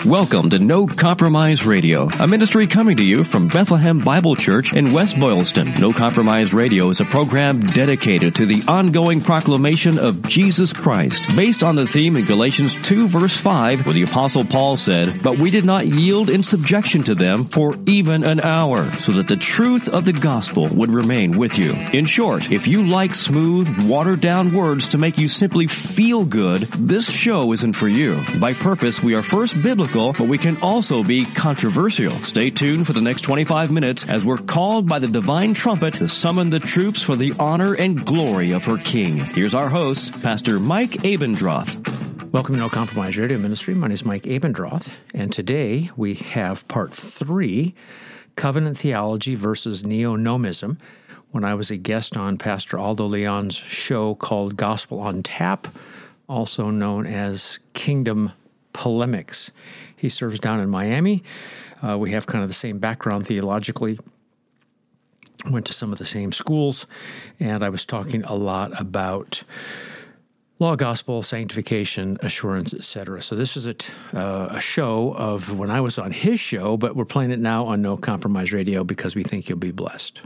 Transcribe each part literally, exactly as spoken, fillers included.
Welcome to No Compromise Radio, a ministry coming to you from Bethlehem Bible Church in West Boylston. No Compromise Radio is a program dedicated to the ongoing proclamation of Jesus Christ, based on the theme in Galatians two verse five, where the Apostle Paul said, "But we did not yield in subjection to them for even an hour, so that the truth of the gospel would remain with you." In short, if you like smooth, watered-down words to make you simply feel good, this show isn't for you. By purpose, we are first biblical, but we can also be controversial. Stay tuned for the next twenty-five minutes as we're called by the divine trumpet to summon the troops for the honor and glory of her King. Here's our host, Pastor Mike Abendroth. Welcome to No Compromise Radio Ministry. My name is Mike Abendroth, and today we have part three, Covenant Theology versus Neo-Nomism. When I was a guest on Pastor Aldo Leon's show called Gospel on Tap, also known as Kingdom Polemics. He serves down in Miami. Uh, we have kind of the same background theologically. Went to some of the same schools, and I was talking a lot about law, gospel, sanctification, assurance, et cetera. So this is a, t- uh, a show of when I was on his show, but we're playing it now on No Compromise Radio because we think you'll be blessed.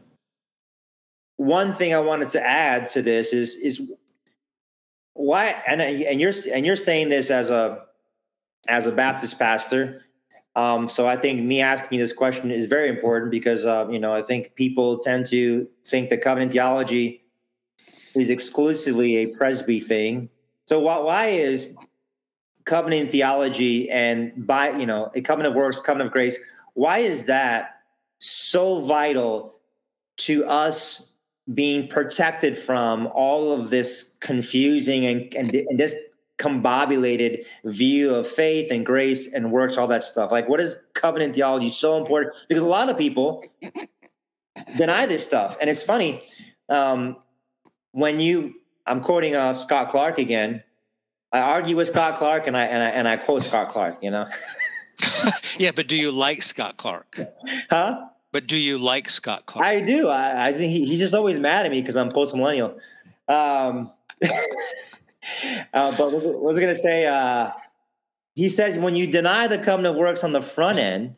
One thing I wanted to add to this is is why, and and you're and you're saying this as a as a Baptist pastor. Um, so I think me asking you this question is very important because, uh, you know, I think people tend to think that covenant theology is exclusively a Presby thing. So why, why is covenant theology and by, you know, a covenant of works, covenant of grace, why is that so vital to us being protected from all of this confusing and, and, and this combobulated view of faith and grace and works, all that stuff? Like, what is covenant theology so important? Because a lot of people deny this stuff. And it's funny, um, when you, I'm quoting uh, Scott Clark again, I argue with Scott Clark and I, and I, and I quote Scott Clark, you know? Yeah, but do you like Scott Clark? Huh? But do you like Scott Clark? I do. I, I think he, he's just always mad at me because I'm post-millennial. Um, Uh, but was, was I going to say, uh, he says, when you deny the covenant of works on the front end,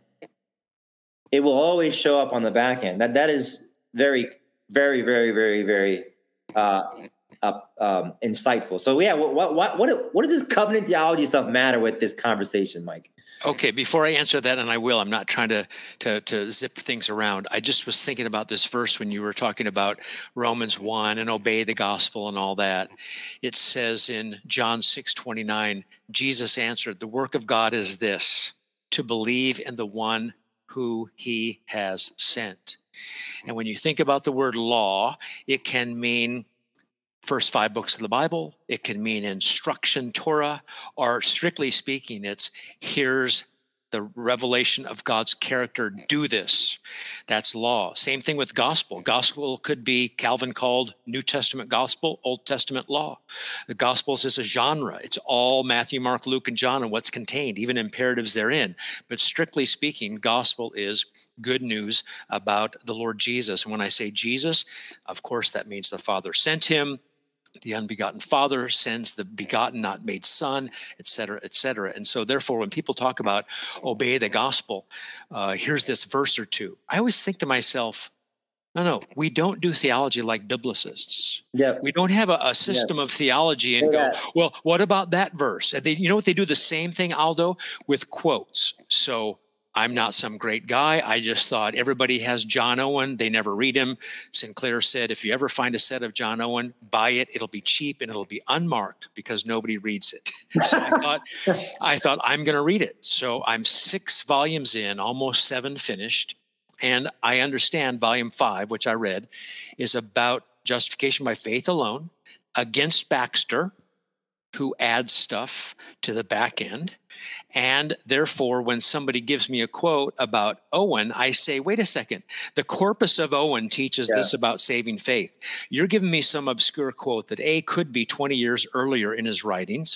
it will always show up on the back end. That That is very, very, very, very, very uh, uh, um, insightful. So, yeah, what, what, what, what does this covenant theology stuff matter with this conversation, Mike? Okay, before I answer that, and I will, I'm not trying to, to to zip things around. I just was thinking about this verse when you were talking about Romans one and obey the gospel and all that. It says in John six twenty-nine, Jesus answered, "The work of God is this, to believe in the one who he has sent." And when you think about the word law, it can mean first five books of the Bible. It can mean instruction, Torah, or strictly speaking, it's here's the revelation of God's character. Do this. That's law. Same thing with gospel. Gospel could be, Calvin called New Testament gospel, Old Testament law. The Gospels is a genre. It's all Matthew, Mark, Luke, and John and what's contained, even imperatives therein. But strictly speaking, gospel is good news about the Lord Jesus. And when I say Jesus, of course, that means the Father sent him. The unbegotten Father sends the begotten, not made Son, et cetera, et cetera. And so therefore, when people talk about obey the gospel, uh, here's this verse or two, I always think to myself, no, no, we don't do theology like biblicists. Yep. We don't have a, a system Yep. of theology and Yeah. go, well, what about that verse? And they, you know what? They do the same thing, Aldo, with quotes. So I'm not some great guy. I just thought everybody has John Owen. They never read him. Sinclair said, if you ever find a set of John Owen, buy it. It'll be cheap and it'll be unmarked because nobody reads it. So I thought, I thought I'm going to read it. So I'm six volumes in, almost seven finished. And I understand volume five, which I read, is about justification by faith alone against Baxter, who adds stuff to the back end. And therefore, when somebody gives me a quote about Owen, I say, wait a second, the corpus of Owen teaches yeah. this about saving faith. You're giving me some obscure quote that A, could be twenty years earlier in his writings.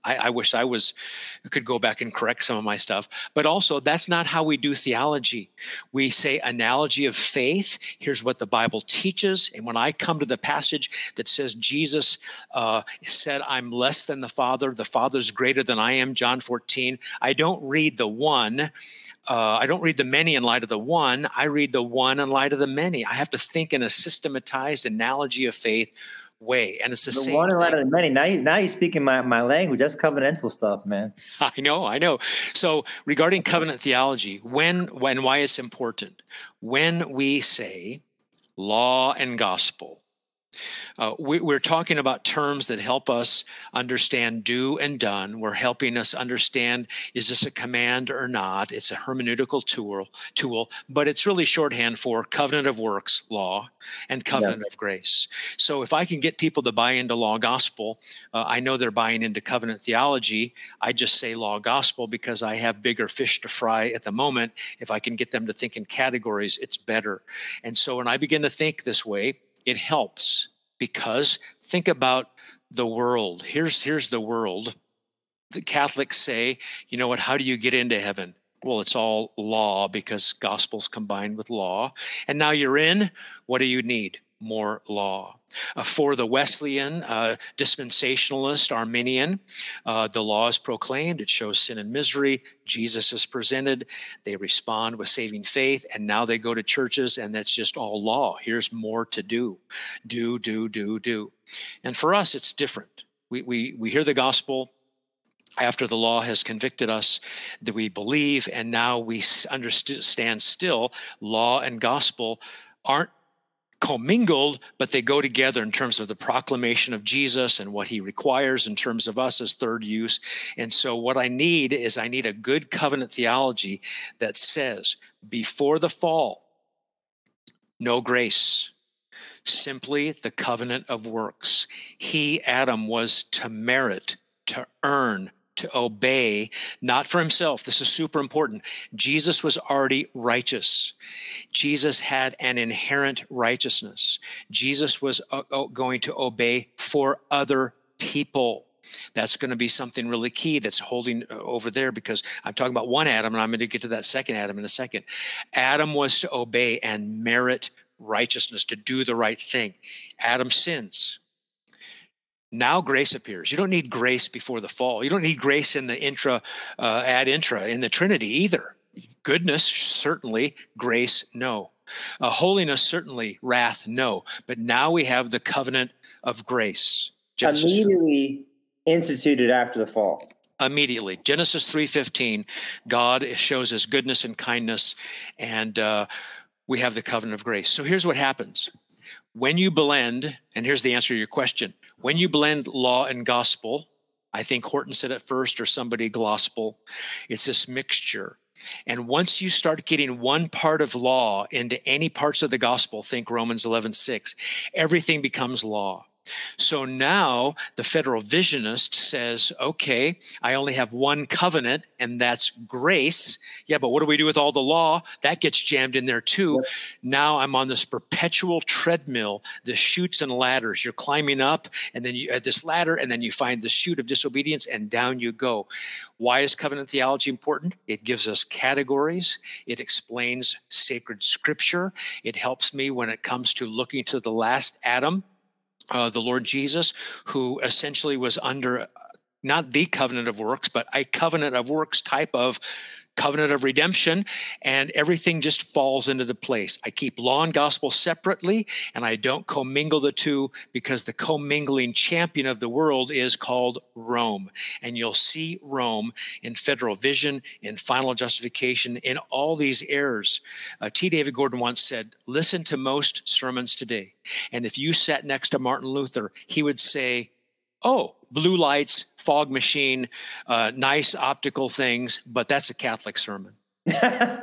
I, I wish I was could go back and correct some of my stuff. But also, that's not how we do theology. We say analogy of faith. Here's what the Bible teaches. And when I come to the passage that says Jesus uh, said, I'm less than the Father, the Father's greater than I am, John fourteen, I don't read the one. Uh, I don't read the many in light of the one. I read the one in light of the many. I have to think in a systematized analogy of faith way. And it's the, the same one in light thing. of the many. Now, you, now you're speaking my, my language. That's covenantal stuff, man. I know, I know. So regarding covenant theology, when, when, why it's important, when we say law and gospel, Uh, we, we're talking about terms that help us understand do and done. We're helping us understand, is this a command or not? It's a hermeneutical tool, tool, but it's really shorthand for covenant of works, law, and covenant yeah. of grace. So if I can get people to buy into law gospel, uh, I know they're buying into covenant theology. I just say law gospel because I have bigger fish to fry at the moment. If I can get them to think in categories, it's better. And so when I begin to think this way, it helps, because think about the world. Here's, here's the world. The Catholics say, you know what, how do you get into heaven? Well, it's all law because gospel's combined with law. And now you're in, what do you need? More law. Uh, for the Wesleyan, uh, dispensationalist, Arminian, uh, the law is proclaimed. It shows sin and misery. Jesus is presented. They respond with saving faith. And now they go to churches and that's just all law. Here's more to do. Do, do, do, do. And for us, it's different. We, we, we hear the gospel after the law has convicted us, that we believe, and now we understand still law and gospel aren't commingled, but they go together in terms of the proclamation of Jesus and what he requires in terms of us as third use. And so what I need is I need a good covenant theology that says before the fall, no grace, simply the covenant of works. He, Adam, was to merit, to earn, to obey, not for himself. This is super important. Jesus was already righteous. Jesus had an inherent righteousness. Jesus was uh, going to obey for other people. That's going to be something really key that's holding over there, because I'm talking about one Adam, and I'm going to get to that second Adam in a second. Adam was to obey and merit righteousness, to do the right thing. Adam sins. Now grace appears. You don't need grace before the fall. You don't need grace in the intra, uh, ad intra, in the Trinity either. Goodness, certainly. Grace, no. Uh, holiness, certainly. Wrath, no. But now we have the covenant of grace. Genesis immediately instituted after the fall. Immediately. Genesis three fifteen, God shows his goodness and kindness, and uh, we have the covenant of grace. So here's what happens. When you blend, and here's the answer to your question, when you blend law and gospel, I think Horton said it first, or somebody, gospel, it's this mixture. And once you start getting one part of law into any parts of the gospel, think Romans eleven six, everything becomes law. So now the federal visionist says, okay, I only have one covenant, and that's grace. Yeah, but what do we do with all the law? That gets jammed in there too. Yep. Now I'm on this perpetual treadmill, the chutes and ladders. You're climbing up, and then you at this ladder, and then you find the chute of disobedience, and down you go. Why is covenant theology important? It gives us categories. It explains sacred scripture. It helps me when it comes to looking to the last Adam, Uh, the Lord Jesus, who essentially was under not the covenant of works, but a covenant of works type of covenant of redemption, and everything just falls into the place. I keep law and gospel separately, and I don't commingle the two, because the commingling champion of the world is called Rome. And you'll see Rome in federal vision, in final justification, in all these errors. Uh, T. David Gordon once said, listen to most sermons today, and if you sat next to Martin Luther, he would say, oh, blue lights, fog machine, uh, nice optical things, but that's a Catholic sermon. yeah,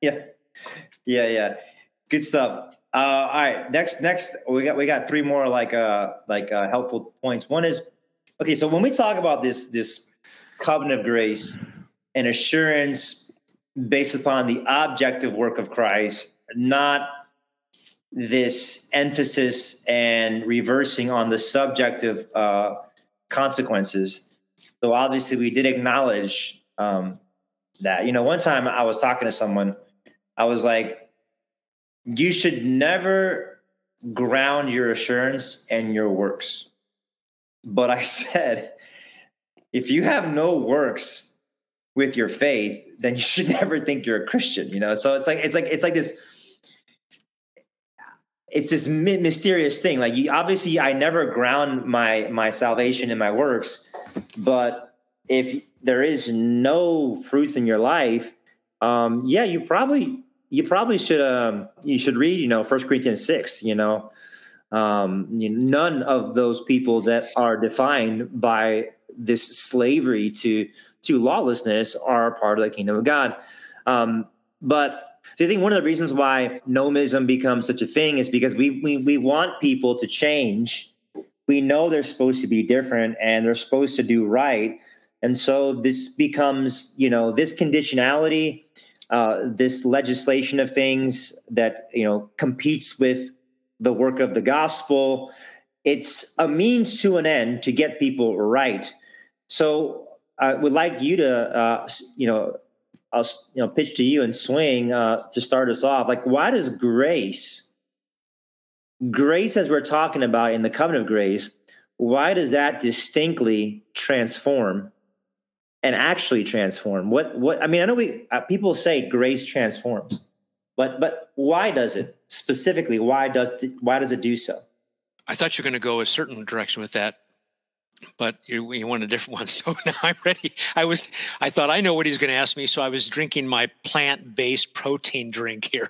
yeah, yeah. Good stuff. Uh, all right, next, next, we got we got three more like uh like uh, helpful points. One is, okay, so when we talk about this this covenant of grace and assurance based upon the objective work of Christ, not this emphasis and reversing on the subjective uh, consequences. So obviously we did acknowledge um, that. You know, one time I was talking to someone, I was like, you should never ground your assurance in your works. But I said, if you have no works with your faith, then you should never think you're a Christian, you know? So it's like, it's like, it's like this, it's this my- mysterious thing. Like you, obviously I never ground my, my salvation in my works, but if there is no fruits in your life, um, yeah, you probably, you probably should, um, you should read, you know, First Corinthians six, you know, um, you know, none of those people that are defined by this slavery to, to lawlessness are part of the kingdom of God. Um, but I think one of the reasons why nomism becomes such a thing is because we, we, we want people to change. We know they're supposed to be different and they're supposed to do right. And so this becomes, you know, this conditionality, uh, this legislation of things that, you know, competes with the work of the gospel. It's a means to an end to get people right. So I would like you to, uh, you know, I'll you know pitch to you and Swing uh, to start us off. Like, why does grace, grace as we're talking about in the covenant of grace, why does that distinctly transform and actually transform? What what I mean, I know we uh, people say grace transforms, but but why does it specifically? Why does why does it do so? I thought you were going to go a certain direction with that, but you, you want a different one. So now I'm ready. I was, I thought I know what he's going to ask me. So I was drinking my plant-based protein drink here.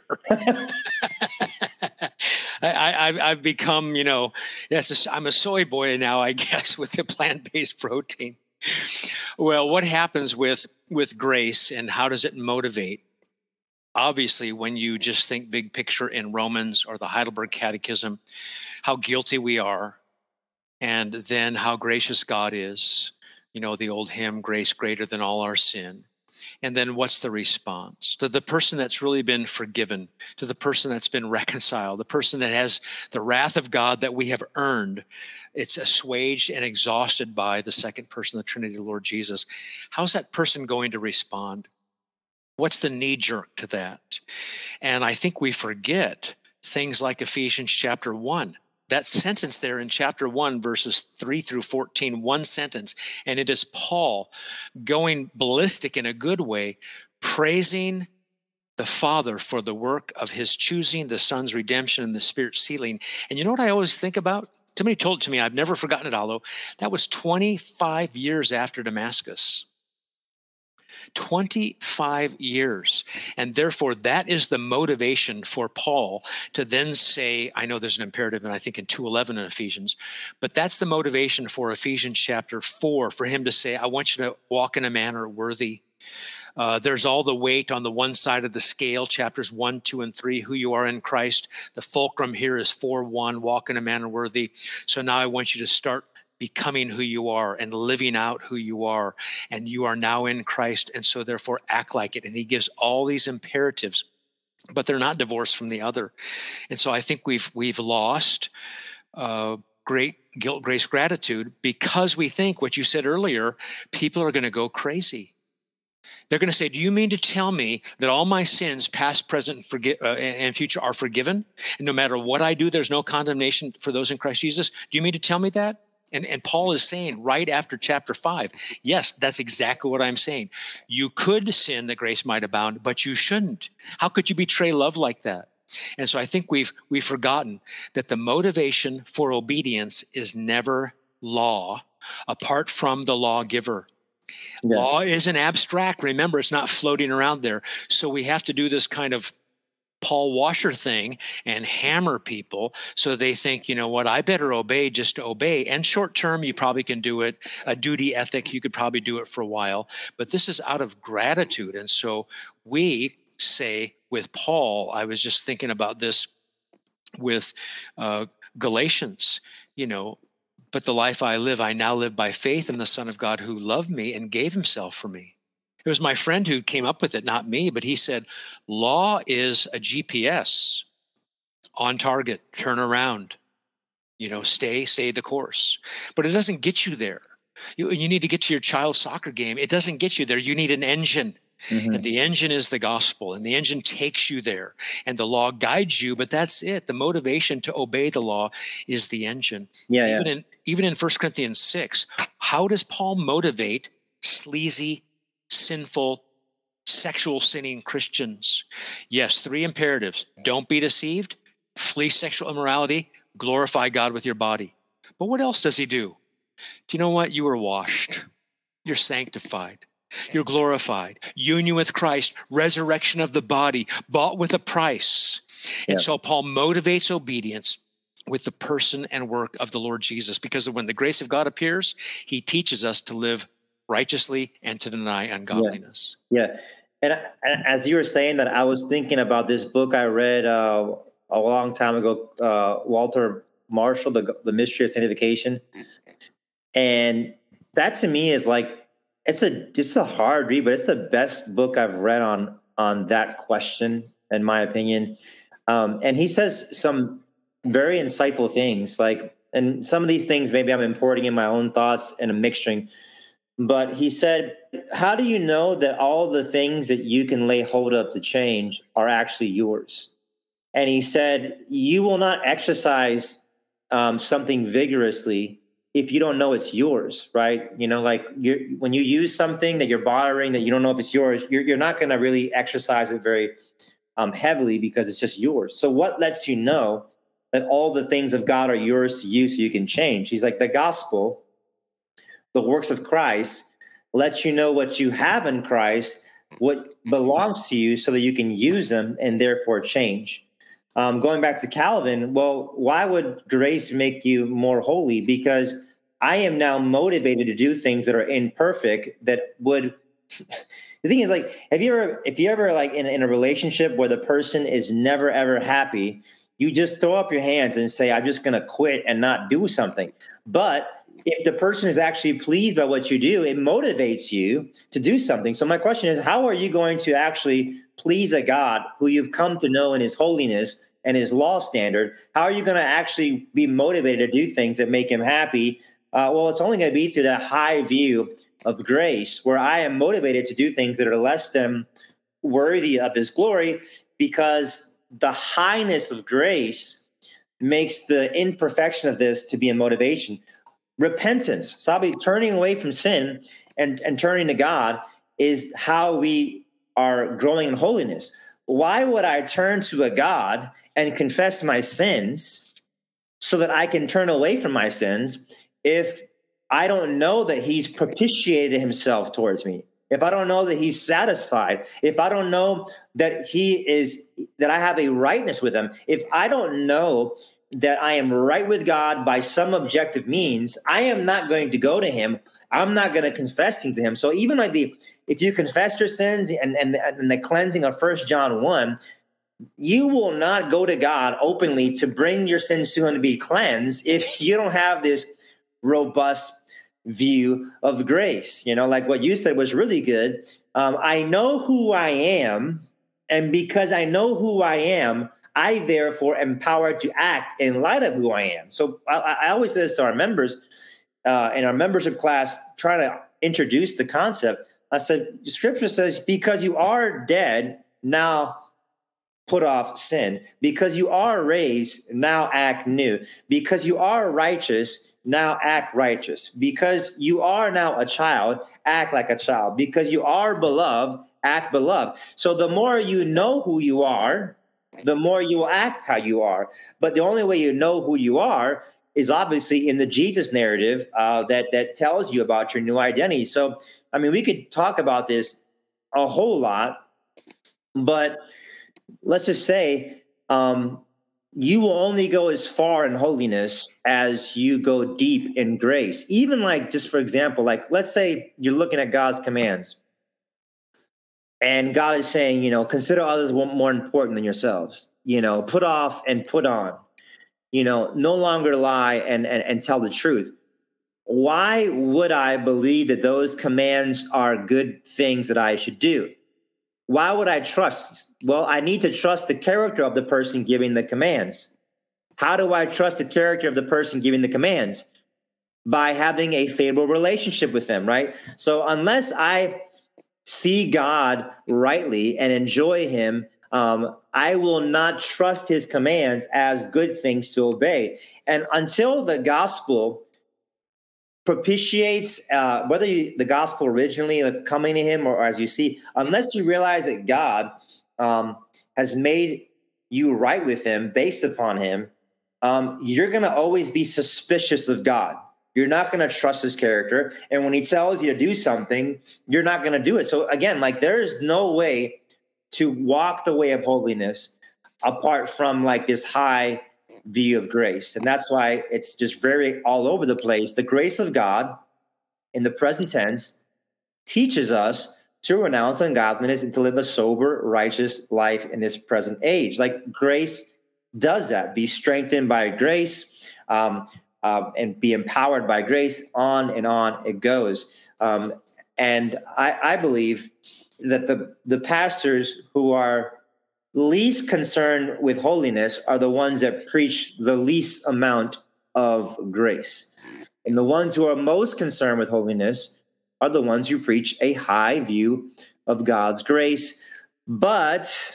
I, I've, I've become, you know, that's a, I'm a soy boy now, I guess, with the plant-based protein. Well, what happens with, with grace and how does it motivate? Obviously, when you just think big picture in Romans or the Heidelberg Catechism, how guilty we are, and then how gracious God is, you know, the old hymn, grace greater than all our sin. And then what's the response to the person that's really been forgiven, to the person that's been reconciled, the person that has the wrath of God that we have earned? It's assuaged and exhausted by the second person of the Trinity, the Lord Jesus. How's that person going to respond? What's the knee jerk to that? And I think we forget things like Ephesians chapter one. That sentence there in chapter one, verses three through fourteen, one sentence, and it is Paul going ballistic in a good way, praising the Father for the work of his choosing, the Son's redemption, and the Spirit's sealing. And you know what I always think about? Somebody told it to me. I've never forgotten it, although that was twenty-five years after Damascus. twenty-five years. And therefore, that is the motivation for Paul to then say, I know there's an imperative, and I think in two eleven in Ephesians, but that's the motivation for Ephesians chapter four, for him to say, I want you to walk in a manner worthy. Uh, there's all the weight on the one side of the scale, chapters one, two, and three, who you are in Christ. The fulcrum here is four one, walk in a manner worthy. So now I want you to start becoming who you are and living out who you are, and you are now in Christ, and so therefore act like it. And he gives all these imperatives, but they're not divorced from the other. And so I think we've we've lost uh, great guilt, grace, gratitude, because we think what you said earlier, people are going to go crazy. They're going to say, do you mean to tell me that all my sins, past, present, and, forgi- uh, and future, are forgiven? And no matter what I do, there's no condemnation for those in Christ Jesus? Do you mean to tell me that? And, and Paul is saying right after chapter five, yes, that's exactly what I'm saying. You could sin that grace might abound, but you shouldn't. How could you betray love like that? And so I think we've we've forgotten that the motivation for obedience is never law, apart from the lawgiver. Yeah. Law isn't abstract. Remember, it's not floating around there. So we have to do this kind of Paul Washer thing and hammer people so they think, you know what, I better obey just to obey. And short term, you probably can do it. A duty ethic, you could probably do it for a while. But this is out of gratitude. And so we say with Paul, I was just thinking about this with uh, Galatians, you know, but the life I live, I now live by faith in the Son of God who loved me and gave himself for me. It was my friend who came up with it, not me, but he said, law is a G P S, on target, turn around, you know, stay, stay the course. But it doesn't get you there. You, you need to get to your child's soccer game. It doesn't get you there. You need an engine. Mm-hmm. And the engine is the gospel, and the engine takes you there, and the law guides you, but that's it. The motivation to obey the law is the engine. Yeah, even yeah. in even in First Corinthians six, how does Paul motivate sleazy, sinful, sexual sinning Christians? Yes, three imperatives. Don't be deceived, flee sexual immorality, glorify God with your body. But what else does he do? Do you know what? You are washed. You're sanctified. You're glorified. Union with Christ, resurrection of the body, bought with a price. And Yeah. so Paul motivates obedience with the person and work of the Lord Jesus, because when the grace of God appears, he teaches us to live righteously and to deny ungodliness. Yeah. And, and as you were saying that, I was thinking about this book I read uh, a long time ago, uh, Walter Marshall, the, the Mystery of Sanctification. And that to me is like, it's a it's a hard read, but it's the best book I've read on on that question, in my opinion. Um, and he says some very insightful things, like, and some of these things maybe I'm importing in my own thoughts and I'm mixturing. But he said, how do you know that all the things that you can lay hold of to change are actually yours? And he said, you will not exercise um, something vigorously if you don't know it's yours, right? You know, like you're, when you use something that you're borrowing that you don't know if it's yours, you're, you're not going to really exercise it very um, heavily because it's just yours. So what lets you know that all the things of God are yours to use so you can change? He's like, the gospel, the works of Christ, lets you know what you have in Christ, what belongs to you, so that you can use them and therefore change. Um, going back to Calvin, well, why would grace make you more holy? Because I am now motivated to do things that are imperfect that would. The thing is, like, have you ever, if you ever like in, in a relationship where the person is never, ever happy, you just throw up your hands and say, I'm just going to quit and not do something. But if the person is actually pleased by what you do, it motivates you to do something. So my question is, how are you going to actually please a God who you've come to know in his holiness and his law standard? How are you going to actually be motivated to do things that make him happy? Uh, well, it's only going to be through that high view of grace, where I am motivated to do things that are less than worthy of his glory, because the highness of grace makes the imperfection of this to be a motivation. Repentance, so I'll be turning away from sin and, and turning to God, is how we are growing in holiness. Why would I turn to a God and confess my sins so that I can turn away from my sins if I don't know that he's propitiated himself towards me? If I don't know that he's satisfied, if I don't know that he is, that I have a rightness with him, if I don't know that I am right with God by some objective means, I am not going to go to him. I'm not going to confess things to him. So even like the, if you confess your sins and, and, and the cleansing of First John one, you will not go to God openly to bring your sins to him to be cleansed if you don't have this robust view of grace. You know, like what you said was really good. Um, I know who I am, and because I know who I am, I therefore am empowered to act in light of who I am. So I, I always say this to our members uh, in our membership class, trying to introduce the concept. I said, Scripture says, because you are dead, now put off sin. Because you are raised, now act new. Because you are righteous, now act righteous. Because you are now a child, act like a child. Because you are beloved, act beloved. So the more you know who you are, the more you will act how you are. But the only way you know who you are is obviously in the Jesus narrative uh, that that tells you about your new identity. So, I mean, we could talk about this a whole lot, but let's just say um, you will only go as far in holiness as you go deep in grace. Even like, just for example, like let's say you're looking at God's commands, and God is saying, you know, consider others more important than yourselves. You know, put off and put on. You know, no longer lie and, and, and tell the truth. Why would I believe that those commands are good things that I should do? Why would I trust? Well, I need to trust the character of the person giving the commands. How do I trust the character of the person giving the commands? by having a favorable relationship with him, right? So unless I see God rightly and enjoy him, um, I will not trust his commands as good things to obey. And until the gospel propitiates, uh, whether you, the gospel originally like coming to him or, or as you see, unless you realize that God um, has made you right with him based upon him, um, you're going to always be suspicious of God. You're not going to trust his character. And when he tells you to do something, you're not going to do it. So again, like there is no way to walk the way of holiness apart from like this high view of grace. And that's why it's just very all over the place. The grace of God in the present tense teaches us to renounce ungodliness and to live a sober, righteous life in this present age. Like grace does that. Be strengthened by grace, um, uh, and be empowered by grace. On and on it goes. Um, and I, I believe that the, the pastors who are least concerned with holiness are the ones that preach the least amount of grace. And the ones who are most concerned with holiness are the ones who preach a high view of God's grace. But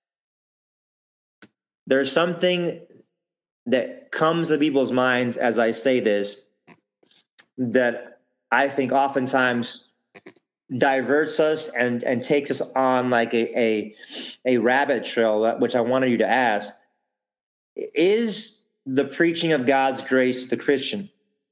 there's something that comes to people's minds as I say this that I think oftentimes diverts us and, and takes us on like a, a, a rabbit trail, which I wanted you to ask. Is the preaching of God's grace to the Christian,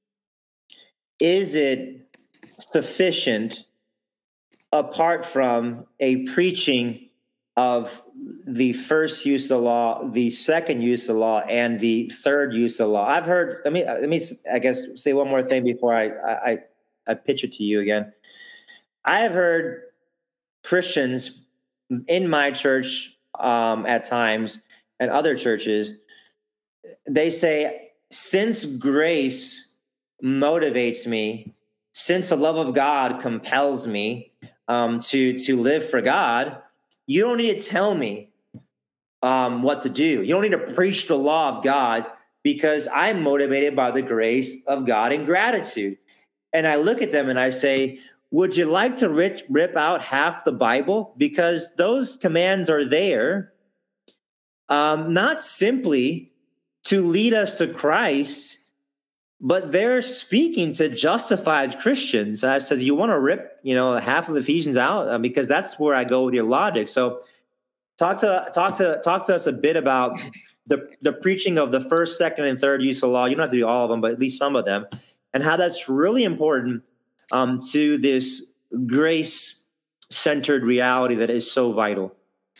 is it sufficient apart from a preaching of the first use of the law, the second use of the law, and the third use of the law? I've heard, let me, let me, I guess, say one more thing before I, I, I pitch it to you again. I have heard Christians in my church um, at times and other churches, they say, since grace motivates me, since the love of God compels me um, to, to live for God, you don't need to tell me um, what to do. You don't need to preach the law of God because I'm motivated by the grace of God and gratitude. And I look at them and I say, would you like to rip, rip out half the Bible? Because those commands are there um, not simply to lead us to Christ, but they're speaking to justified Christians. And I said, you want to rip, you know, half of Ephesians out? Uh, because that's where I go with your logic. So talk to talk to talk to us a bit about the the preaching of the first, second, and third use of law. You don't have to do all of them, but at least some of them, and how that's really important um, to this grace-centered reality that is so vital.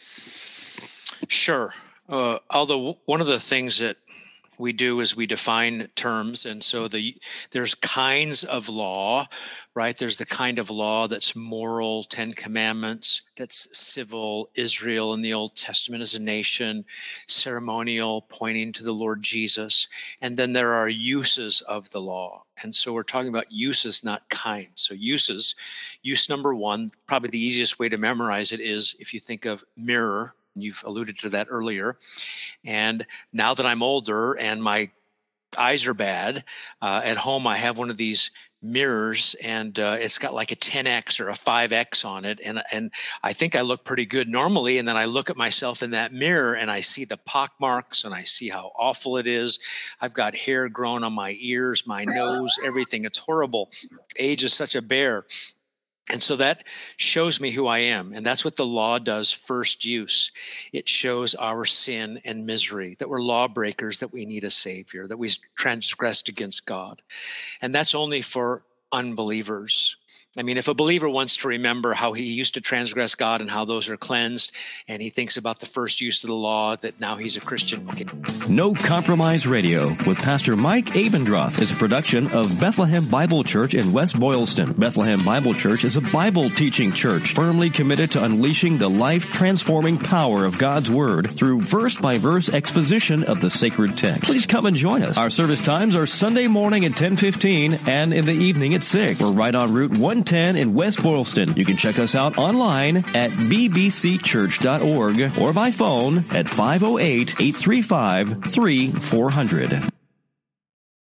Sure. Uh, although one of the things that we do is we define terms. And so the there's kinds of law, right? There's the kind of law that's moral, Ten Commandments, that's civil, Israel in the Old Testament as a nation, ceremonial, pointing to the Lord Jesus. And then there are uses of the law. And so we're talking about uses, not kinds. So uses, use number one, probably the easiest way to memorize it is if you think of mirror. You've alluded to that earlier. And now that I'm older and my eyes are bad, uh, at home I have one of these mirrors and uh, it's got like a ten X or a five X on it. And, and I think I look pretty good normally. And then I look at myself in that mirror and I see the pock marks and I see how awful it is. I've got hair grown on my ears, my nose, everything. It's horrible. Age is such a bear. And so that shows me who I am. And that's what the law does, first use. It shows our sin and misery, that we're lawbreakers, that we need a savior, that we transgressed against God. And that's only for unbelievers. I mean, if a believer wants to remember how he used to transgress God and how those are cleansed, and he thinks about the first use of the law, that now he's a Christian. Okay. No Compromise Radio with Pastor Mike Abendroth is a production of Bethlehem Bible Church in West Boylston. Bethlehem Bible Church is a Bible teaching church firmly committed to unleashing the life-transforming power of God's Word through verse-by-verse exposition of the sacred text. Please come and join us. Our service times are Sunday morning at ten fifteen and in the evening at six. We're right on Route one ten in West Boylston. You can check us out online at b b c church dot org or by phone at five oh eight, eight three five, three four zero zero.